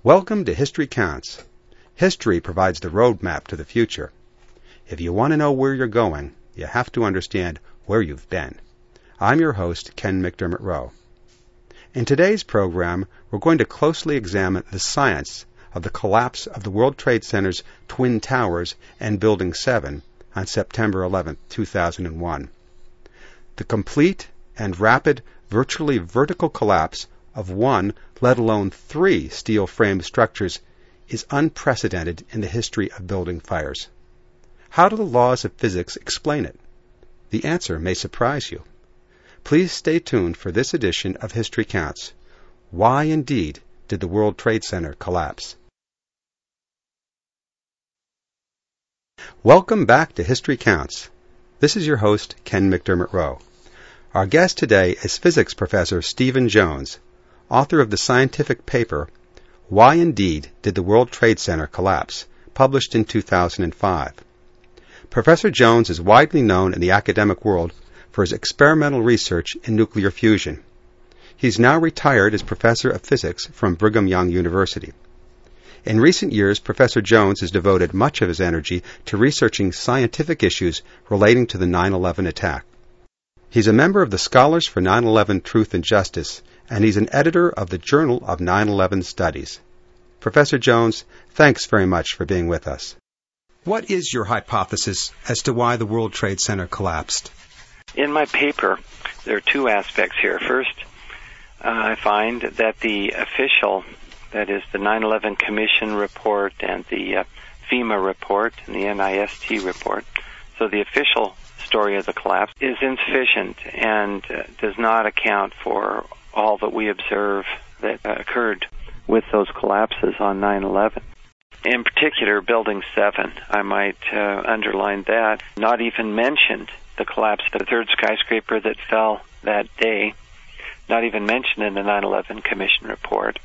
Welcome to History Counts. History provides the roadmap to the future. If you want to know where you're going, you have to understand where you've been. I'm your host, Ken McDermott Rowe. In today's program, we're going to closely examine the science of the collapse of the World Trade Center's Twin Towers and Building 7 on September 11, 2001. The complete and rapid, virtually vertical collapse of one, let alone three, steel-framed structures is unprecedented in the history of building fires. How do the laws of physics explain it? The answer may surprise you. Please stay tuned for this edition of History Counts. Why, indeed, did the World Trade Center collapse? Welcome back to History Counts. This is your host, Ken McDermott Rowe. Our guest today is physics professor Stephen Jones, author of the scientific paper, Why Indeed Did the World Trade Center Collapse?, published in 2005. Professor Jones is widely known in the academic world for his experimental research in nuclear fusion. He's now retired as professor of physics from Brigham Young University. In recent years, Professor Jones has devoted much of his energy to researching scientific issues relating to the 9/11 attack. He's a member of the Scholars for 9/11 Truth and Justice, and he's an editor of the Journal of 9/11 Studies. Professor Jones, thanks very much for being with us. What is your hypothesis as to why the World Trade Center collapsed? In my paper, there are two aspects here. First, I find that the official, that is the 9/11 Commission report and the FEMA report and the NIST report, so the official story of the collapse is insufficient and does not account for all that we observe that occurred with those collapses on 9/11. In particular, Building 7, I might underline that, not even mentioned the collapse of the third skyscraper that fell that day, not even mentioned in the 9/11 Commission report,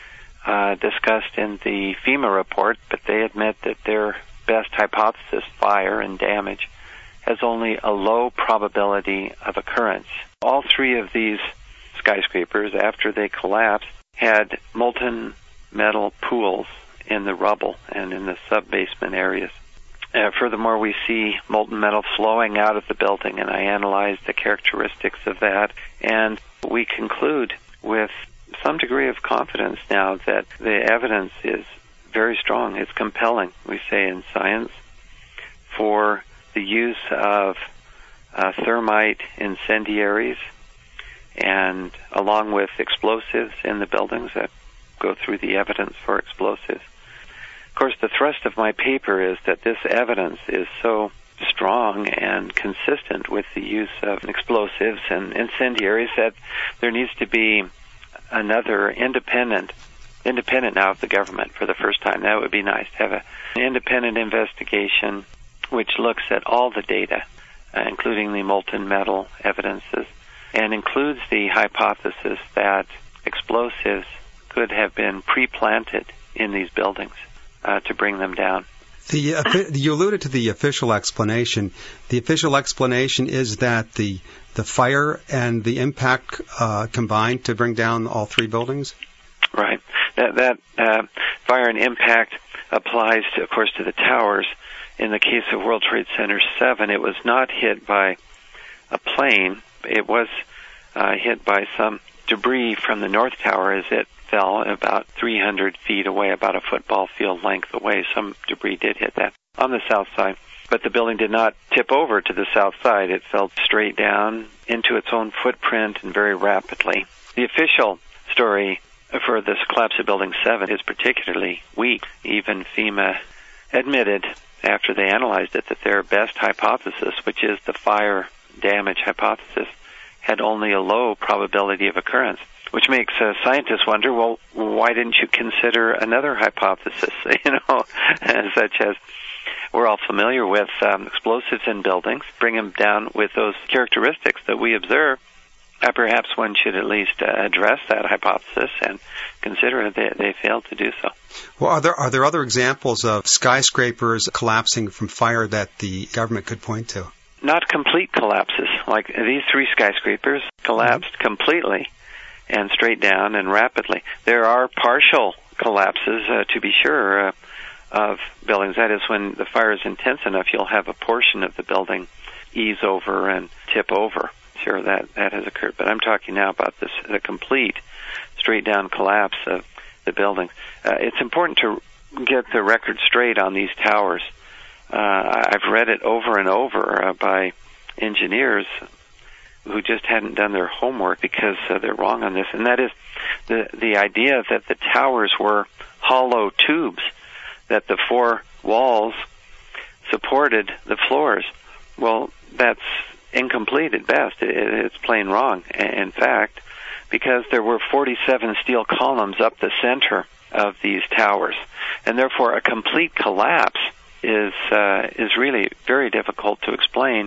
discussed in the FEMA report, but they admit that their best hypothesis, fire and damage, has only a low probability of occurrence. All three of these skyscrapers, after they collapsed, had molten metal pools in the rubble and in the sub-basement areas. Furthermore, we see molten metal flowing out of the building, and I analyzed the characteristics of that, and we conclude with some degree of confidence now that the evidence is very strong. It's compelling, we say in science, for the use of thermite incendiaries and along with explosives in the buildings that go through the evidence for explosives. Of course, the thrust of my paper is that this evidence is so strong and consistent with the use of explosives and incendiaries that there needs to be another independent now of the government for the first time. That would be nice to have an independent investigation which looks at all the data, including the molten metal evidences, and includes the hypothesis that explosives could have been pre-planted in these buildings to bring them down. You alluded to the official explanation. The official explanation is that the fire and the impact combined to bring down all three buildings? Right. That fire and impact applies, of course, to the towers. In the case of World Trade Center 7, it was not hit by a plane. It was hit by some debris from the North Tower as it fell about 300 feet away, about a football field length away. Some debris did hit that on the south side. But the building did not tip over to the south side. It fell straight down into its own footprint and very rapidly. The official story for this collapse of Building 7 is particularly weak. Even FEMA admitted after they analyzed it that their best hypothesis, which is the fire damage hypothesis, had only a low probability of occurrence, which makes scientists wonder, well, why didn't you consider another hypothesis, such as we're all familiar with explosives in buildings, bring them down with those characteristics that we observe. Perhaps one should at least address that hypothesis and consider that they failed to do so. Well, are there other examples of skyscrapers collapsing from fire that the government could point to? Not complete collapses. Like these three skyscrapers collapsed completely and straight down and rapidly. There are partial collapses, to be sure, of buildings. That is, when the fire is intense enough, you'll have a portion of the building ease over and tip over. Sure, that has occurred. But I'm talking now about the complete straight-down collapse of the buildings. It's important to get the record straight on these towers. I've read it over and over by engineers who just hadn't done their homework because they're wrong on this. And that is the idea that the towers were hollow tubes, that the four walls supported the floors. Well, that's incomplete at best. It's plain wrong. In fact, because there were 47 steel columns up the center of these towers, and therefore a complete collapse is really very difficult to explain,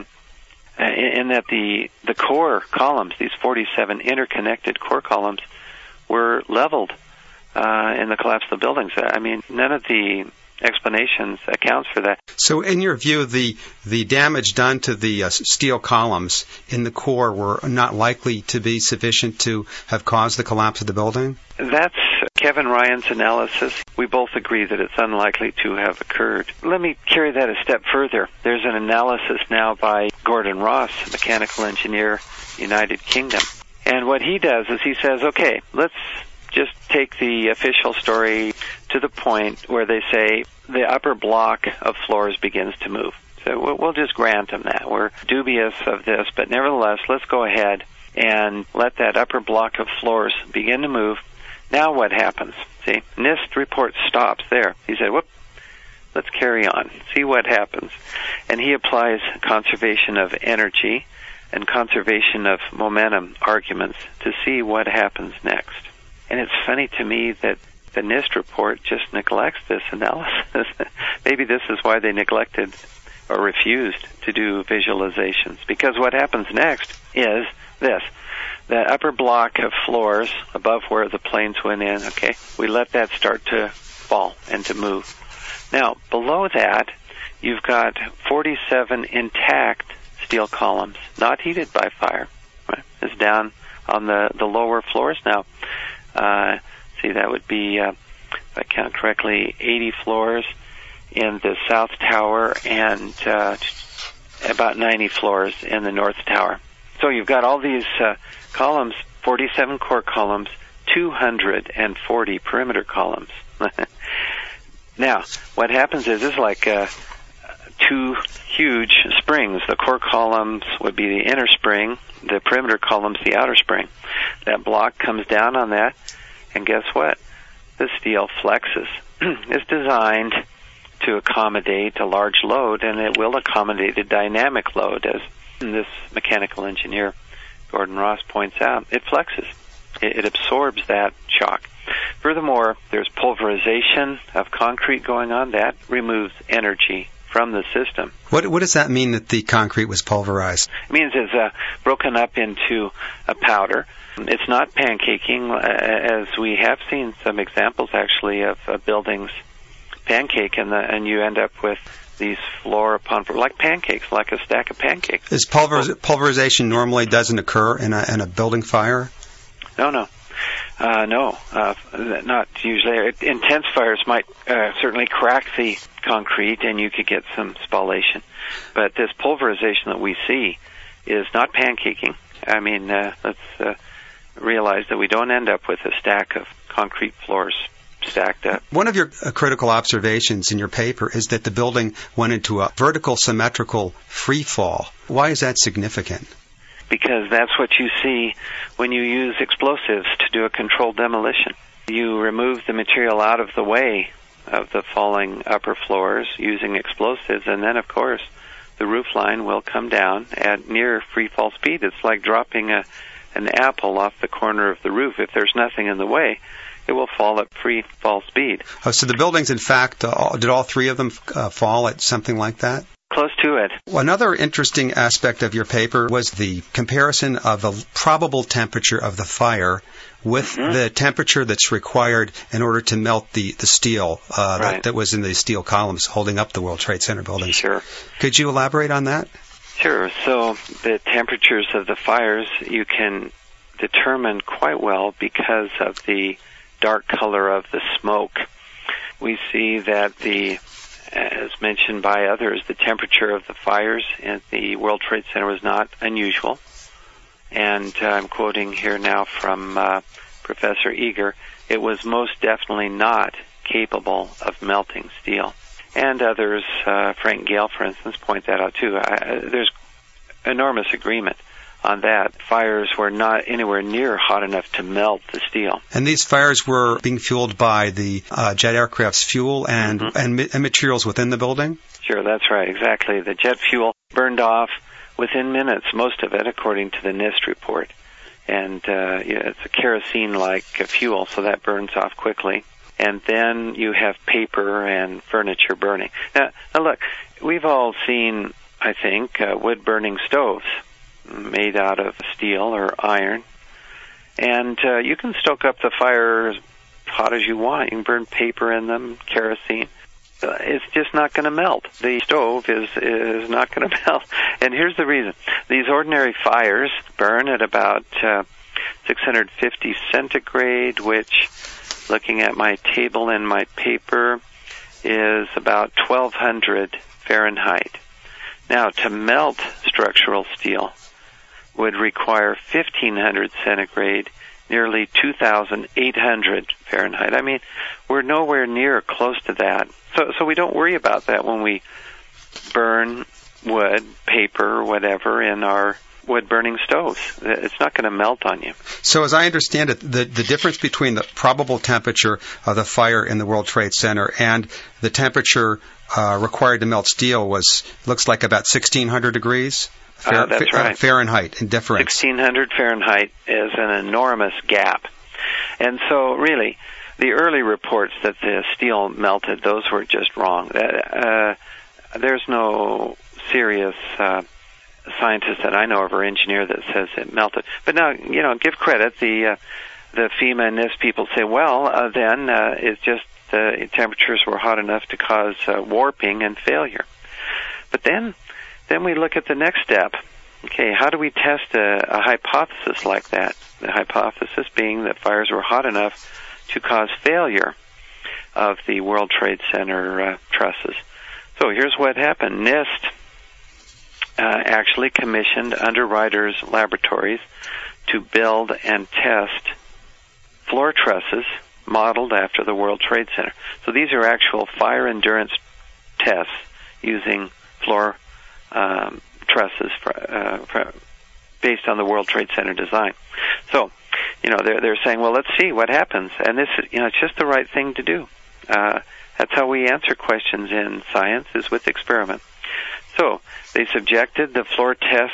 in that the core columns, these 47 interconnected core columns, were leveled in the collapse of the buildings. I mean, none of the explanations accounts for that. So in your view, the damage done to the steel columns in the core were not likely to be sufficient to have caused the collapse of the building? That's Kevin Ryan's analysis. We both agree that it's unlikely to have occurred. Let me carry that a step further. There's an analysis now by Gordon Ross, mechanical engineer, United Kingdom. And what he does is he says, okay, let's just take the official story to the point where they say the upper block of floors begins to move. So we'll just grant them that. We're dubious of this, but nevertheless, let's go ahead and let that upper block of floors begin to move. Now what happens? See, NIST report stops there. He said, whoop, let's carry on, see what happens. And he applies conservation of energy and conservation of momentum arguments to see what happens next. And it's funny to me that the NIST report just neglects this analysis. Maybe this is why they neglected or refused to do visualizations. Because what happens next is this. The upper block of floors above where the planes went in, okay, we let that start to fall and to move. Now, below that, you've got 47 intact steel columns, not heated by fire. Right? It's down on the lower floors now. See, that would be, if I count correctly, 80 floors in the south tower and about 90 floors in the north tower. So you've got all these columns, 47 core columns, 240 perimeter columns. Now, what happens is it's like two huge springs. The core columns would be the inner spring, the perimeter columns the outer spring. That block comes down on that, and guess what? The steel flexes. It's designed to accommodate a large load, and it will accommodate a dynamic load, as this mechanical engineer, Gordon Ross, points out. It flexes. It absorbs that shock. Furthermore, there's pulverization of concrete going on. That removes energy from the system. What does that mean, that the concrete was pulverized? It means it's broken up into a powder. It's not pancaking, as we have seen some examples, actually, of buildings pancake, and you end up with these floor upon floor, like pancakes, like a stack of pancakes. Is pulverization normally doesn't occur in a building fire? No, not usually. Intense fires might certainly crack the concrete, and you could get some spallation. But this pulverization that we see is not pancaking. I mean, let's realize that we don't end up with a stack of concrete floors stacked up. One of your critical observations in your paper is that the building went into a vertical symmetrical free fall. Why is that significant? Because that's what you see when you use explosives to do a controlled demolition. You remove the material out of the way of the falling upper floors using explosives, and then, of course, the roof line will come down at near free fall speed. It's like dropping an apple off the corner of the roof. If there's nothing in the way, it will fall at free fall speed. So the buildings, in fact, did all three of them fall at something like that? Close to it. Well, another interesting aspect of your paper was the comparison of the probable temperature of the fire with the temperature that's required in order to melt the steel that was in the steel columns holding up the World Trade Center buildings. Sure. Could you elaborate on that? Sure. So the temperatures of the fires you can determine quite well because of the dark color of the smoke. We see that as mentioned by others, the temperature of the fires at the World Trade Center was not unusual. And I'm quoting here now from Professor Eager, it was most definitely not capable of melting steel. And others, Frank Gale, for instance, point that out too. There's enormous agreement on that. Fires were not anywhere near hot enough to melt the steel. And these fires were being fueled by the jet aircraft's fuel and materials within the building? Sure, that's right, exactly. The jet fuel burned off within minutes, most of it, according to the NIST report. And it's a kerosene-like fuel, so that burns off quickly. And then you have paper and furniture burning. Now look, we've all seen, I think, wood-burning stoves made out of steel or iron. And you can stoke up the fire as hot as you want. You can burn paper in them, kerosene. It's just not going to melt. The stove is not going to melt. And here's the reason. These ordinary fires burn at about 650 centigrade, which, looking at my table and my paper, is about 1200 Fahrenheit. Now, to melt structural steel would require 1500 centigrade, nearly 2,800 Fahrenheit. I mean, we're nowhere near close to that. So we don't worry about that when we burn wood, paper, whatever, in our wood-burning stoves. It's not going to melt on you. So as I understand it, the difference between the probable temperature of the fire in the World Trade Center and the temperature required to melt steel looks like about 1,600 degrees? That's right. Fahrenheit in difference. 1,600 Fahrenheit is an enormous gap. And so, really, the early reports that the steel melted, those were just wrong. There's no serious scientist that I know of or engineer that says it melted. But now, give credit. The FEMA and NIST people say, well, then it's just the temperatures were hot enough to cause warping and failure. But then we look at the next step. Okay, how do we test a hypothesis like that? The hypothesis being that fires were hot enough to cause failure of the World Trade Center trusses. So here's what happened. NIST actually commissioned Underwriters Laboratories to build and test floor trusses modeled after the World Trade Center. So these are actual fire endurance tests using floor trusses based on the World Trade Center design. So, they're saying, well, let's see what happens. And this is, it's just the right thing to do. That's how we answer questions in science, is with experiment. So they subjected the floor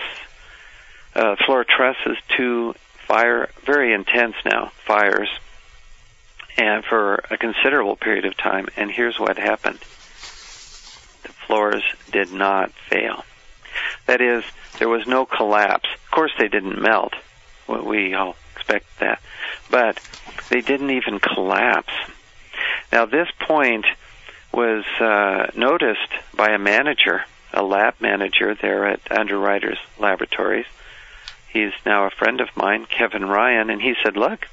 trusses to fire, very intense now, fires, and for a considerable period of time. And here's what happened. The floors did not fail. That is, there was no collapse. Of course, they didn't melt. Well, we all expect that. But they didn't even collapse. Now, this point was noticed by a manager, a lab manager there at Underwriters Laboratories. He's now a friend of mine, Kevin Ryan, and he said, look,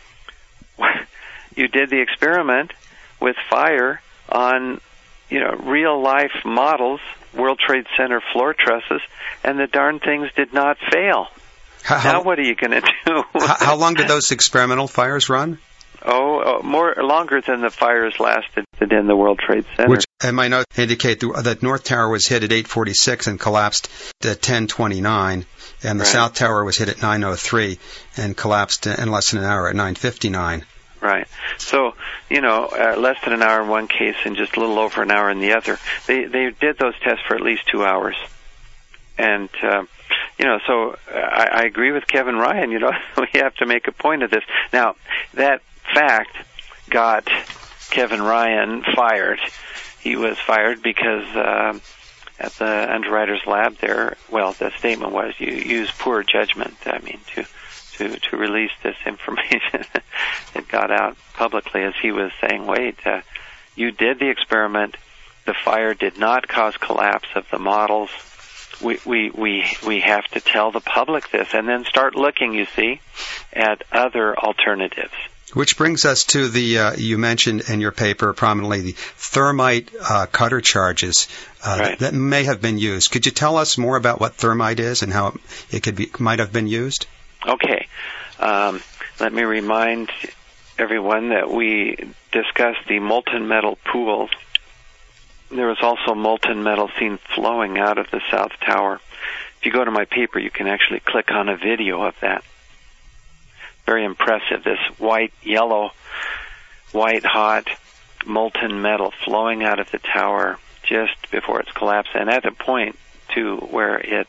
you did the experiment with fire on, real-life models, World Trade Center floor trusses, and the darn things did not fail. Now what are you going to do? How long did those experimental fires run? Longer than the fires lasted in the World Trade Center. Which, and my notes indicate that North Tower was hit at 8:46 and collapsed at 10:29, and the South Tower was hit at 9:03 and collapsed in less than an hour at 9:59. Right. So, less than an hour in one case and just a little over an hour in the other. They did those tests for at least 2 hours. And, so I agree with Kevin Ryan, we have to make a point of this. Now, that fact got Kevin Ryan fired. He was fired because at the Underwriters Lab there, well, the statement was you use poor judgment, to release this information. It got out publicly as he was saying, wait, you did the experiment. The fire did not cause collapse of the models. We have to tell the public this and then start looking, you see, at other alternatives. Which brings us to the, you mentioned in your paper prominently, the thermite cutter charges that may have been used. Could you tell us more about what thermite is and how it might have been used? Okay. Let me remind everyone that we discussed the molten metal pools. There was also molten metal seen flowing out of the South Tower. If you go to my paper, you can actually click on a video of that. Very impressive. This white, yellow, white hot molten metal flowing out of the tower just before it's collapsed, and at the point to where it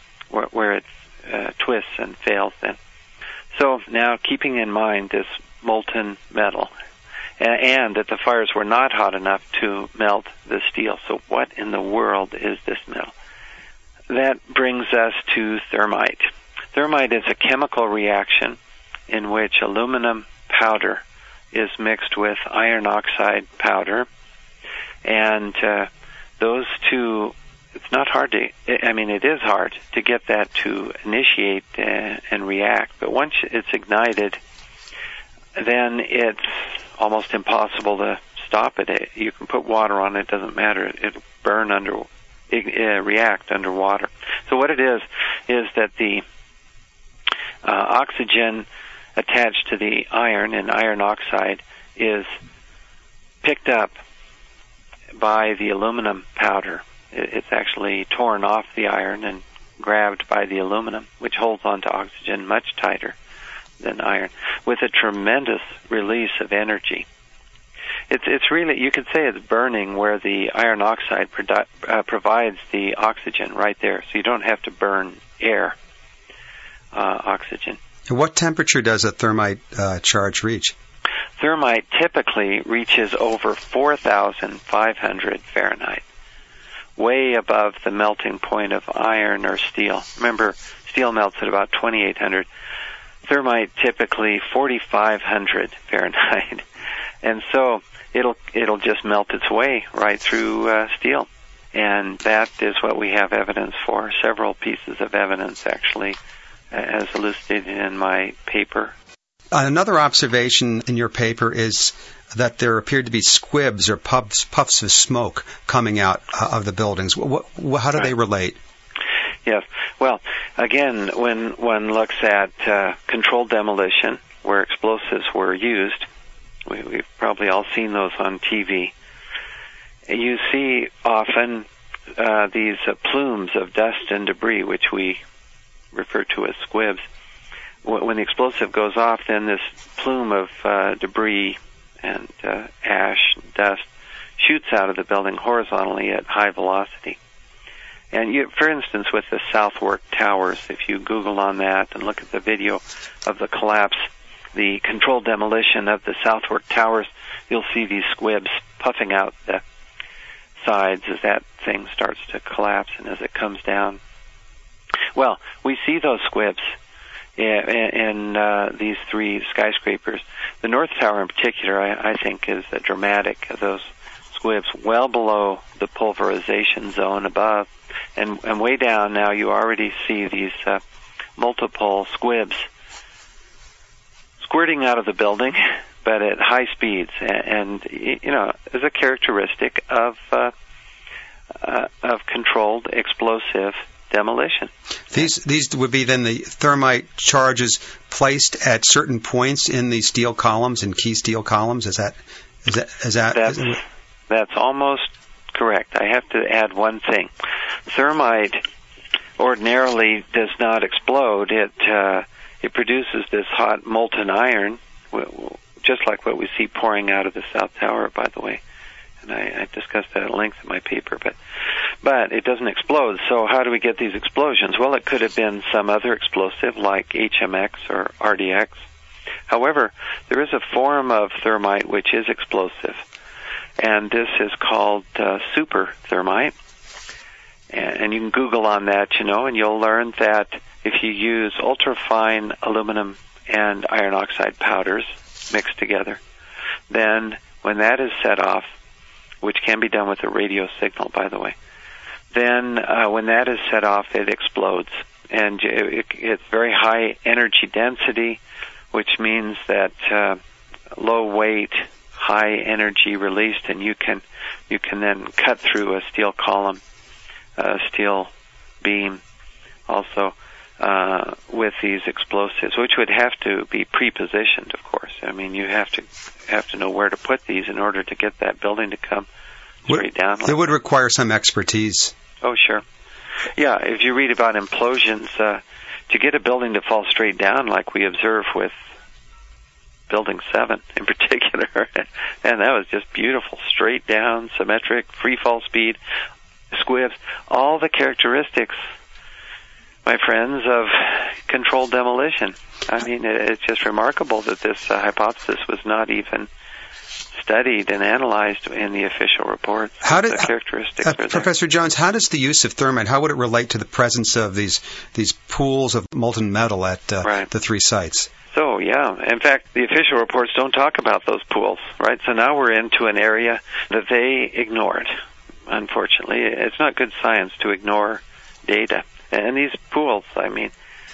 twists and fails. Then, so now keeping in mind this molten metal, and that the fires were not hot enough to melt the steel. So what in the world is this metal? That brings us to thermite. Thermite is a chemical reaction in which aluminum powder is mixed with iron oxide powder. And those two, it's not hard to, it is hard to get that to initiate and react. But once it's ignited, then it's almost impossible to stop it. You can put water on it, doesn't matter. It'll burn react underwater. So what it is that the oxygen attached to the iron and iron oxide is picked up by the aluminum powder. It's actually torn off the iron and grabbed by the aluminum, which holds onto oxygen much tighter than iron, with a tremendous release of energy. It's really, you could say it's burning where the iron oxide provides the oxygen right there, so you don't have to burn air, oxygen. What temperature does a thermite charge reach? Thermite typically reaches over 4,500 Fahrenheit, way above the melting point of iron or steel. Remember, steel melts at about 2,800. Thermite typically 4,500 Fahrenheit, and so it'll just melt its way right through steel, and that is what we have evidence for. Several pieces of evidence, actually, as elucidated in my paper. Another observation in your paper is that there appeared to be squibs or puffs of smoke coming out of the buildings. How do they relate? Yes. Well, again, when one looks at controlled demolition, where explosives were used, we've probably all seen those on TV, you see often these plumes of dust and debris, which we refer to as squibs. When the explosive goes off, then this plume of debris and ash and dust shoots out of the building horizontally at high velocity. And for instance, with the Southwark Towers, if you Google on that and look at the video of the collapse, the controlled demolition of the Southwark Towers, you'll see these squibs puffing out the sides as that thing starts to collapse and as it comes down. Well, we see those squibs in these three skyscrapers. The North Tower in particular, I think, is dramatic. Those squibs well below the pulverization zone above. And way down now you already see these multiple squibs squirting out of the building, but at high speeds. And is a characteristic of controlled explosive demolition. These would be then the thermite charges placed at certain points in the steel columns and key steel columns. Is that? That's almost correct. I have to add one thing. Thermite ordinarily does not explode. It produces this hot molten iron, just like what we see pouring out of the South Tower, by the way. And I discussed that at length in my paper, but it doesn't explode. So how do we get these explosions? Well, it could have been some other explosive like HMX or RDX. However, there is a form of thermite which is explosive, and this is called super thermite. And you can Google on that, and you'll learn that if you use ultrafine aluminum and iron oxide powders mixed together, then when that is set off, which can be done with a radio signal, by the way, then when that is set off, it explodes. And it's very high energy density, which means that low weight, high energy released, and you can then cut through a steel column, a steel beam, also with these explosives, which would have to be pre-positioned, of course. I mean, you have to know where to put these in order to get that building to come straight down. It would require some expertise. Oh, sure. Yeah, if you read about implosions, to get a building to fall straight down like we observe with Building 7 in particular, and that was just beautiful, straight down, symmetric, free fall speed, squibs, all the characteristics, my friends, of controlled demolition. I mean, it's just remarkable that this hypothesis was not even studied and analyzed in the official reports. The characteristics are there. Professor Jones, how does the use of thermite, how would it relate to the presence of these pools of molten metal at the three sites? So, yeah. In fact, the official reports don't talk about those pools, right? So now we're into an area that they ignored, unfortunately. It's not good science to ignore data. And these pools, I mean,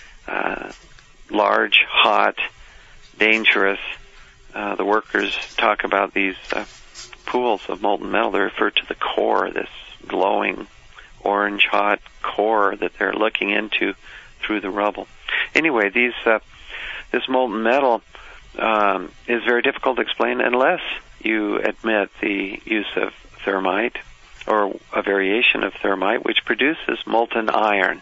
large, hot, dangerous. The workers talk about these pools of molten metal. They refer to the core, this glowing, orange, hot core that they're looking into through the rubble. Anyway, this molten metal is very difficult to explain unless you admit the use of thermite or a variation of thermite, which produces molten iron.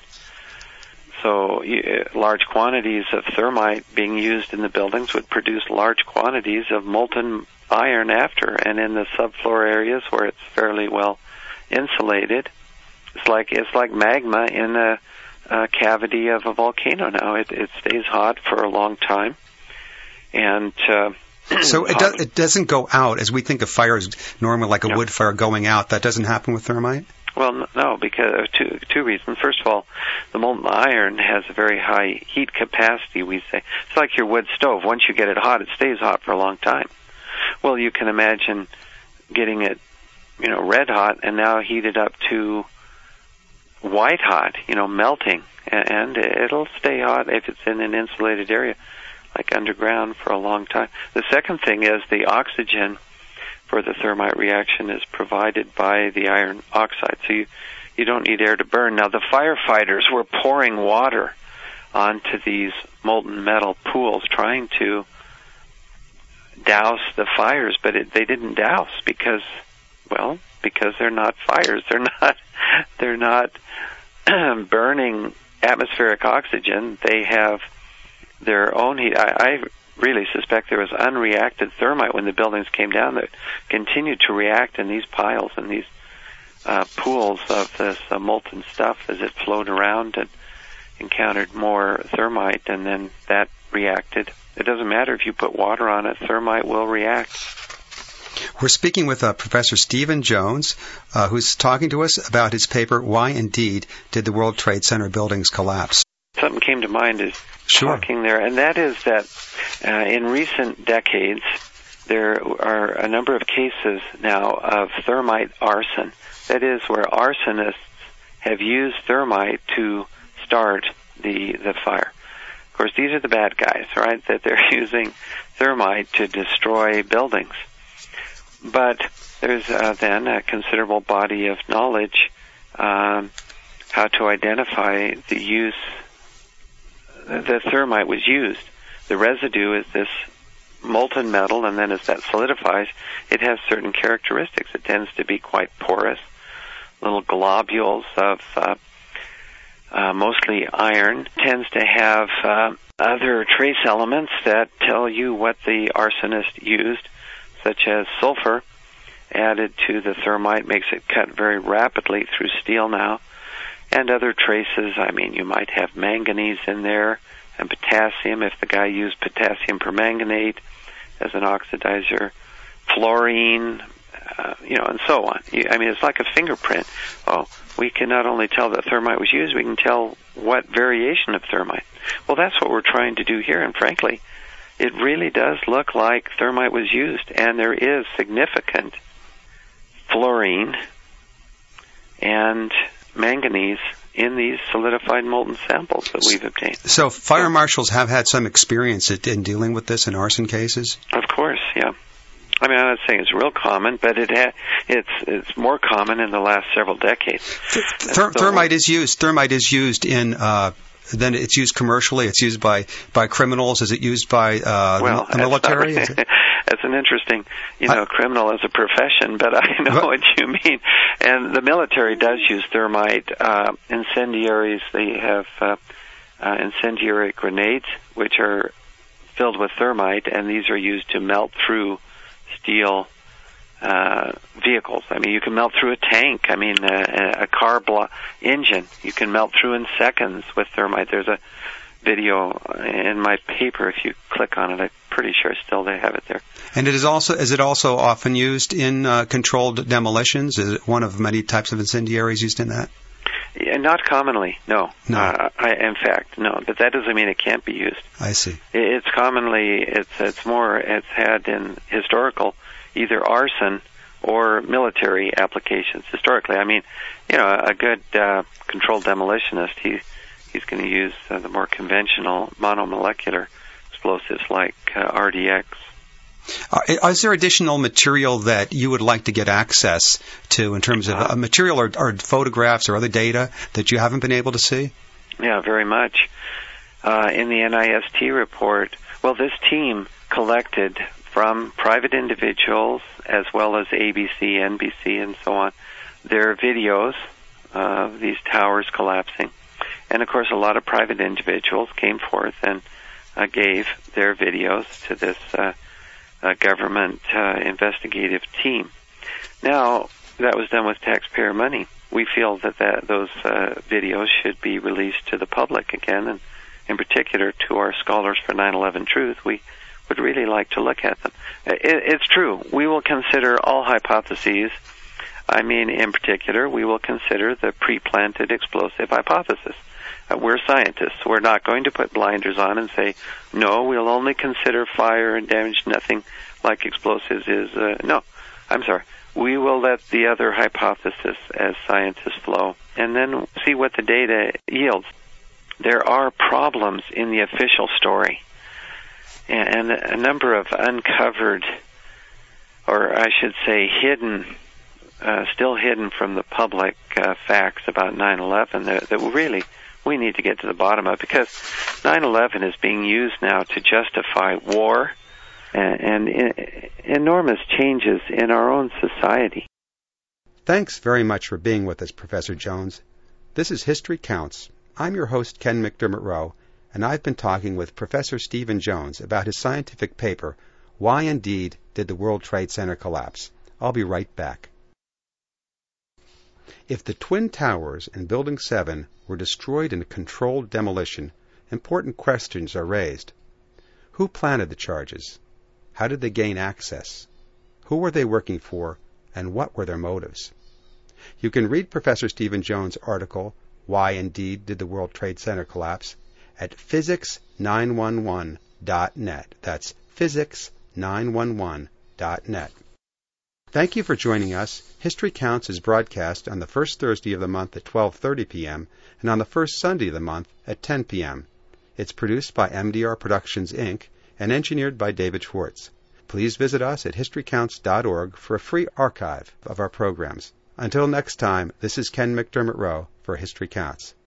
So large quantities of thermite being used in the buildings would produce large quantities of molten iron after. And in the subfloor areas where it's fairly well insulated, it's like magma in the cavity of a volcano now. It stays hot for a long time. And so it doesn't go out as we think of fires normally, like a wood fire going out. That doesn't happen with thermite? Well, no, because of two reasons. First of all, the molten iron has a very high heat capacity, we say. It's like your wood stove. Once you get it hot, it stays hot for a long time. Well, you can imagine getting it, red hot and now heated up to white hot, melting, and it'll stay hot if it's in an insulated area, like underground, for a long time. The second thing is the oxygen for the thermite reaction is provided by the iron oxide, so you don't need air to burn. Now, the firefighters were pouring water onto these molten metal pools, trying to douse the fires, but they didn't douse because they're not fires. They're not burning atmospheric oxygen. They have their own heat. I really suspect there was unreacted thermite when the buildings came down that continued to react in these piles and these pools of this molten stuff as it flowed around and encountered more thermite, and then that reacted. It doesn't matter if you put water on it, thermite will react. We're speaking with Professor Stephen Jones, who's talking to us about his paper, Why Indeed Did the World Trade Center Buildings Collapse? Something came to mind as talking there, and that is that in recent decades, there are a number of cases now of thermite arson. That is, where arsonists have used thermite to start the fire. Of course, these are the bad guys, right, that they're using thermite to destroy buildings. But there's then a considerable body of knowledge how to identify the use. The thermite was used. The residue is this molten metal, and then as that solidifies, it has certain characteristics. It tends to be quite porous, little globules of mostly iron. Tends to have other trace elements that tell you what the arsonist used, such as sulfur added to the thermite makes it cut very rapidly through steel now. And other traces, I mean, you might have manganese in there and potassium if the guy used potassium permanganate as an oxidizer, fluorine, and so on. I mean, it's like a fingerprint. Oh, we can not only tell that thermite was used, we can tell what variation of thermite. Well, that's what we're trying to do here, and frankly, it really does look like thermite was used, and there is significant fluorine and manganese in these solidified molten samples that we've obtained. So fire marshals have had some experience in dealing with this in arson cases? Of course, yeah. I mean, I'm not saying it's real common, but it's more common in the last several decades. Thermite is used in. Then it's used commercially. It's used by criminals. Is it used by the military? That's an interesting, criminal as a profession, but I know what you mean. And the military does use thermite. Incendiaries, they have incendiary grenades, which are filled with thermite, and these are used to melt through steel vehicles. I mean, you can melt through a tank. I mean, a car engine, you can melt through in seconds with thermite. There's a video in my paper. If you click on it, I'm pretty sure still they have it there. And is it also often used in controlled demolitions? Is it one of many types of incendiaries used in that? Yeah, not commonly, no. In fact, no. But that doesn't mean it can't be used. I see. It's commonly, it's had in historical, either arson or military applications. Historically, I mean, a good controlled demolitionist, he's going to use the more conventional monomolecular explosives like RDX. Is there additional material that you would like to get access to in terms of material or photographs or other data that you haven't been able to see? Yeah, very much. In the NIST report, this team collected from private individuals as well as ABC, NBC, and so on, their videos of these towers collapsing. And, of course, a lot of private individuals came forth and gave their videos to this government investigative team. Now, that was done with taxpayer money. We feel that those videos should be released to the public again, and in particular to our Scholars for 9/11 Truth. We would really like to look at them. It's true. We will consider all hypotheses. I mean, in particular, we will consider the pre-planted explosive hypothesis. We're scientists. We're not going to put blinders on and say, no, we'll only consider fire and damage. Nothing like explosives is. No, I'm sorry. We will let the other hypothesis as scientists flow and then see what the data yields. There are problems in the official story and a number of uncovered, or I should say hidden, still hidden from the public facts about 9/11 that really we need to get to the bottom of, because 9/11 is being used now to justify war and enormous changes in our own society. Thanks very much for being with us, Professor Jones. This is History Counts. I'm your host, Ken McDermott Rowe, and I've been talking with Professor Stephen Jones about his scientific paper, Why Indeed Did the World Trade Center Collapse? I'll be right back. If the Twin Towers in Building 7 were destroyed in a controlled demolition, important questions are raised. Who planted the charges? How did they gain access? Who were they working for, and what were their motives? You can read Professor Stephen Jones' article, Why Indeed Did the World Trade Center Collapse, at physics911.net. That's physics911.net. Thank you for joining us. History Counts is broadcast on the first Thursday of the month at 12:30 p.m. and on the first Sunday of the month at 10 p.m. It's produced by MDR Productions, Inc. and engineered by David Schwartz. Please visit us at historycounts.org for a free archive of our programs. Until next time, this is Ken McDermott Rowe for History Counts.